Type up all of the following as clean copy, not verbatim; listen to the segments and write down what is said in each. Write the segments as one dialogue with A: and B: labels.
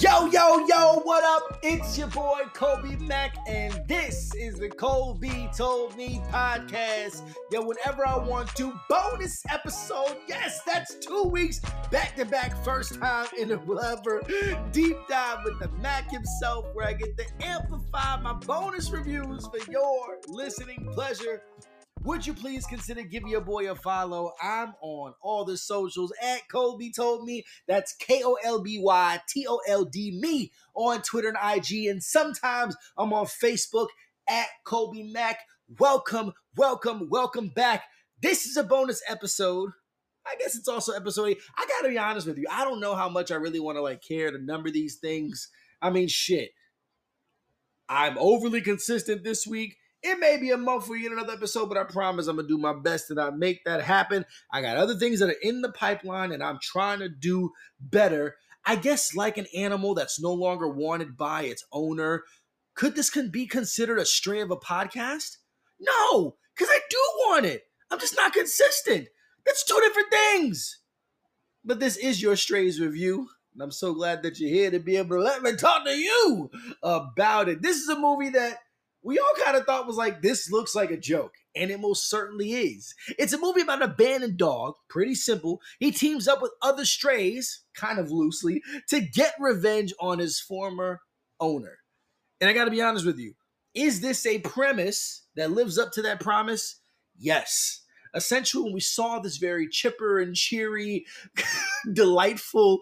A: Yo, what up? It's your boy Kobe Mack, and this is the Kobe Told Me podcast. Yo, whenever I want to, bonus episode. Yes, that's 2 weeks back-to-back, first time in a whatever. Deep dive with the Mac himself, where I get to amplify my bonus reviews for your listening pleasure. Would you please consider giving your boy a follow? I'm on all the socials at Kobe Told Me. That's KOLBYTOLD me on Twitter and IG. And sometimes I'm on Facebook at Kobe Mack. Welcome back. This is a bonus episode. I guess it's also episode 8. I gotta be honest with you. I don't know how much I really want to care to number these things. I mean, shit. I'm overly consistent this week. It may be a month for you in another episode, but I promise I'm going to do my best to not make that happen. I got other things that are in the pipeline, and I'm trying to do better. I guess like an animal that's no longer wanted by its owner, could this be considered a stray of a podcast? No, because I do want it. I'm just not consistent. That's two different things. But this is your Strays review, and I'm so glad that you're here to be able to let me talk to you about it. This is a movie that we all kind of thought was like, this looks like a joke, and it most certainly is. It's a movie about an abandoned dog, pretty simple. He teams up with other strays, kind of loosely, to get revenge on his former owner. And I got to be honest with you, is this a premise that lives up to that promise? Yes. Essentially, when we saw this very chipper and cheery, delightful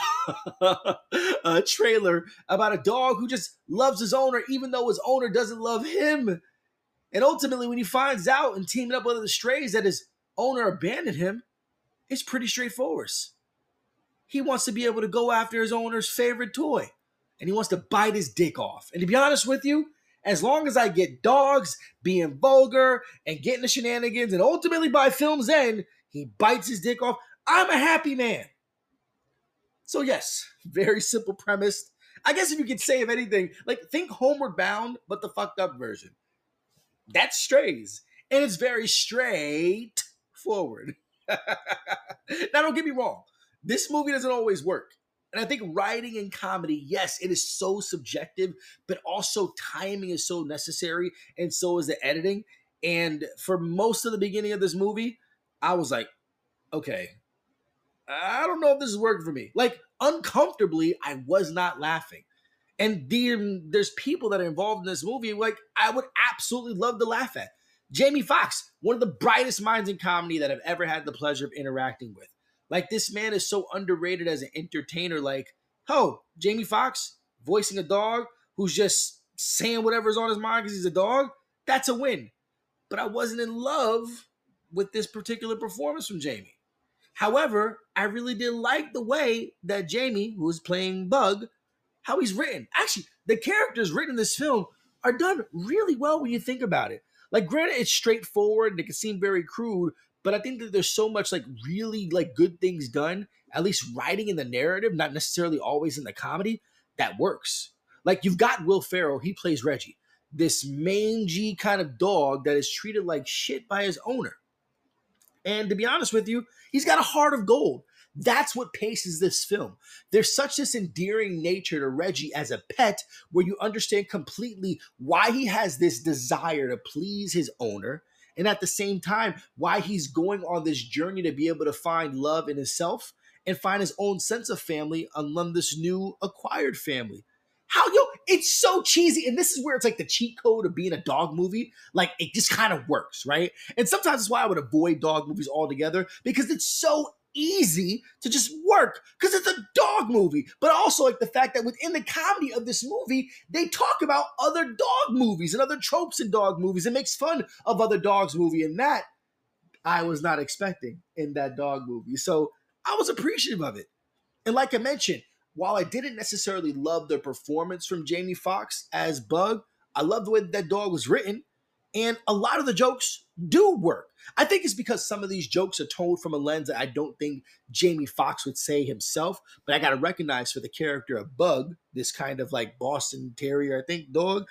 A: trailer about a dog who just loves his owner, even though his owner doesn't love him. And ultimately, when he finds out and teaming up with other strays that his owner abandoned him, it's pretty straightforward. He wants to be able to go after his owner's favorite toy, and he wants to bite his dick off. And to be honest with you, as long as I get dogs being vulgar and getting the shenanigans, and ultimately by film's end, he bites his dick off, I'm a happy man. So yes, very simple premise. I guess if you could say of anything, think Homeward Bound, but the fucked up version. That's Strays. And it's very straightforward. Now don't get me wrong. This movie doesn't always work. And I think writing and comedy, yes, it is so subjective, but also timing is so necessary, and so is the editing. And for most of the beginning of this movie, I was like, okay, I don't know if this is working for me. Uncomfortably, I was not laughing. And there's people that are involved in this movie, I would absolutely love to laugh at. Jamie Foxx, one of the brightest minds in comedy that I've ever had the pleasure of interacting with. This man is so underrated as an entertainer. Jamie Foxx voicing a dog who's just saying whatever's on his mind because he's a dog. That's a win. But I wasn't in love with this particular performance from Jamie. However, I really did like the way that Jamie, who is playing Bug, how he's written. Actually, the characters written in this film are done really well when you think about it. Granted, it's straightforward and it can seem very crude, but I think that there's so much really good things done, at least writing in the narrative, not necessarily always in the comedy, that works. You've got Will Ferrell, he plays Reggie, this mangy kind of dog that is treated like shit by his owner. And to be honest with you, he's got a heart of gold. That's what paces this film. There's such this endearing nature to Reggie as a pet where you understand completely why he has this desire to please his owner, and at the same time, why he's going on this journey to be able to find love in himself and find his own sense of family among this new acquired family. It's so cheesy. And this is where it's the cheat code of being a dog movie. It just kind of works, right? And sometimes that's why I would avoid dog movies altogether, because it's so easy to just work because it's a dog movie. But also the fact that within the comedy of this movie, they talk about other dog movies and other tropes in dog movies and makes fun of other dogs movie. And that I was not expecting in that dog movie. So I was appreciative of it. And like I mentioned, while I didn't necessarily love the performance from Jamie Foxx as Bug, I love the way that dog was written. And a lot of the jokes do work. I think it's because some of these jokes are told from a lens that I don't think Jamie Foxx would say himself. But I got to recognize for the character of Bug, this kind of Boston Terrier, I think, dog,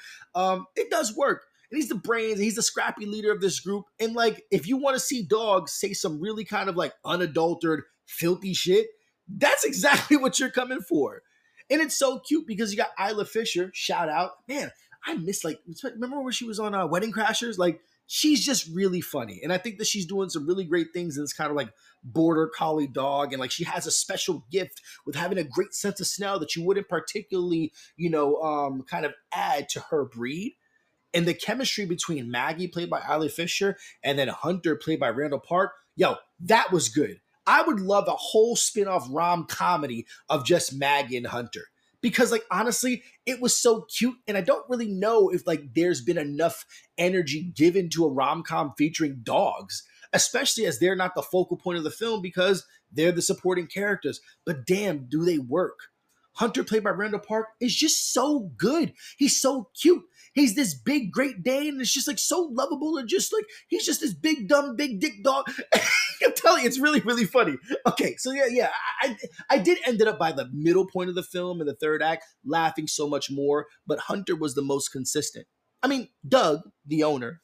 A: it does work. And he's the brains, he's the scrappy leader of this group. And if you want to see dogs say some really kind of unadulterated, filthy shit, that's exactly what you're coming for. And it's so cute because you got Isla Fisher, shout out. Man, I miss, like, remember where she was on Wedding Crashers? Like, she's just really funny. And I think that she's doing some really great things in this kind of like border collie dog. And like she has a special gift with having a great sense of smell that you wouldn't particularly, kind of add to her breed. And the chemistry between Maggie, played by Isla Fisher, and then Hunter, played by Randall Park, yo, that was good. I would love a whole spin-off rom comedy of just Maggie and Hunter. Because, like, honestly, it was so cute, and I don't really know if, like, there's been enough energy given to a rom-com featuring dogs, especially as they're not the focal point of the film because they're the supporting characters. But damn, do they work. Hunter, played by Randall Park, is just so good. He's so cute. He's this big Great Dane, and it's just like so lovable, and just like he's just this big dumb big dick dog. I'm telling you, it's really really funny. Okay, so yeah, I did end up by the middle point of the film in the third act laughing so much more, but Hunter was the most consistent. I mean, Doug, the owner,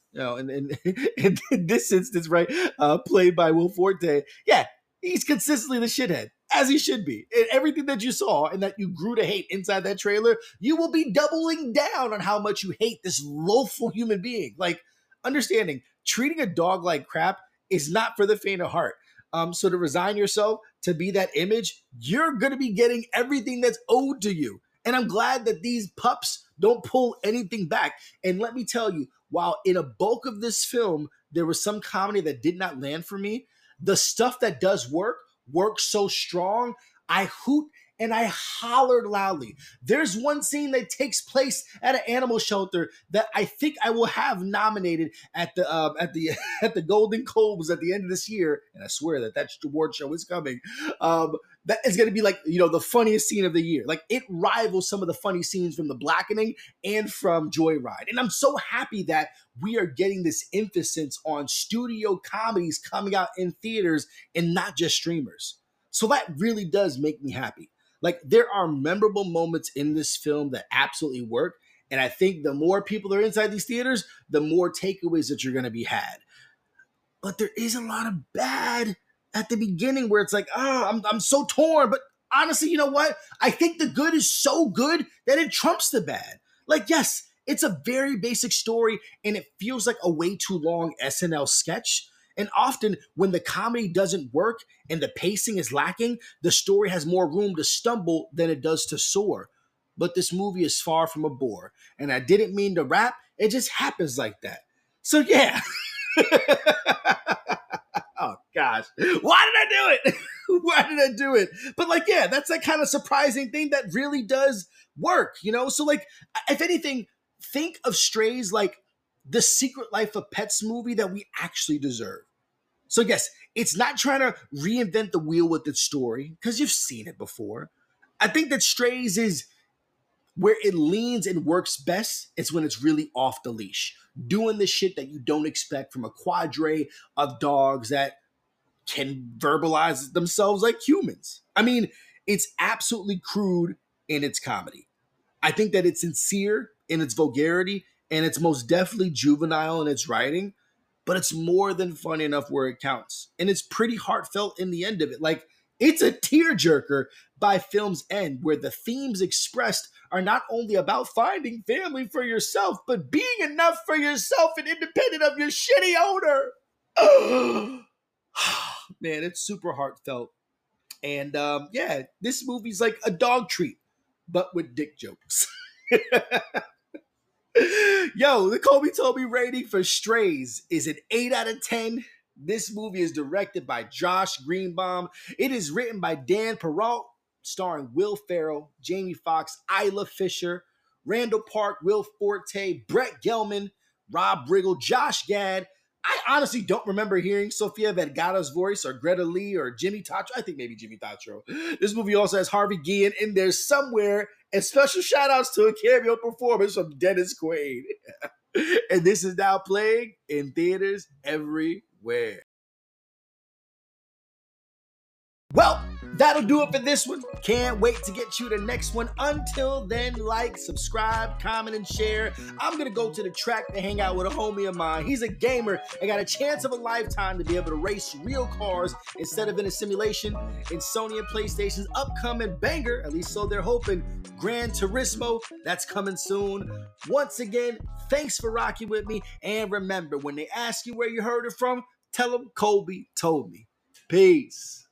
A: in this instance, right, played by Will Forte, yeah, he's consistently the shithead, as he should be. And everything that you saw and that you grew to hate inside that trailer, you will be doubling down on how much you hate this loathful human being. Like, understanding, treating a dog like crap is not for the faint of heart. So to resign yourself to be that image, you're going to be getting everything that's owed to you. And I'm glad that these pups don't pull anything back. And let me tell you, while in a bulk of this film, there was some comedy that did not land for me, the stuff that does works so strong. I hoot and I hollered loudly. There's one scene that takes place at an animal shelter that I think I will have nominated at the at the Golden Globes at the end of this year, and I swear that award show is coming. That is going to be like, the funniest scene of the year. Like, it rivals some of the funny scenes from The Blackening and from Joyride. And I'm so happy that we are getting this emphasis on studio comedies coming out in theaters and not just streamers. So that really does make me happy. Like, there are memorable moments in this film that absolutely work. And I think the more people are inside these theaters, the more takeaways that you're going to be had. But there is a lot of bad at the beginning where it's like, I'm so torn. But honestly, you know what? I think the good is so good that it trumps the bad. Like, yes, it's a very basic story and it feels like a way too long SNL sketch. And often when the comedy doesn't work and the pacing is lacking, the story has more room to stumble than it does to soar. But this movie is far from a bore. And I didn't mean to rap. It just happens like that. So yeah. Oh gosh. Why did I do it? Why did I do it? But like, yeah, that's that kind of surprising thing that really does work, So like, if anything, think of Strays like the Secret Life of Pets movie that we actually deserve. So yes, it's not trying to reinvent the wheel with its story, because you've seen it before. I think that Strays is where it leans and works best. It's when it's really off the leash, doing the shit that you don't expect from a cadre of dogs that can verbalize themselves like humans. I mean, it's absolutely crude in its comedy. I think that it's sincere in its vulgarity, and it's most definitely juvenile in its writing, but it's more than funny enough where it counts. And it's pretty heartfelt in the end of it. Like, it's a tearjerker by film's end, where the themes expressed are not only about finding family for yourself, but being enough for yourself and independent of your shitty owner. Man, it's super heartfelt. And yeah, this movie's like a dog treat, but with dick jokes. Yo, the Kobe Toby rating for Strays is an 8 out of 10. This movie is directed by Josh Greenbaum. It is written by Dan Perrault, starring Will Ferrell, Jamie Foxx, Isla Fisher, Randall Park, Will Forte, Brett Gelman, Rob Riggle, Josh Gad. I honestly don't remember hearing Sofia Vergara's voice or Greta Lee or Jimmy Tatro. I think maybe Jimmy Tatro. This movie also has Harvey Guillen in there somewhere. And special shout outs to a cameo performance from Dennis Quaid. And this is now playing in theaters everywhere. Well, That'll do it for this one. Can't wait to get you the next one. Until then, like, subscribe, comment, and share. I'm going to go to the track to hang out with a homie of mine. He's a gamer and got a chance of a lifetime to be able to race real cars instead of in a simulation. In Sony and PlayStation's upcoming banger, at least so they're hoping, Gran Turismo, that's coming soon. Once again, thanks for rocking with me. And remember, when they ask you where you heard it from, tell them Colby told me. Peace.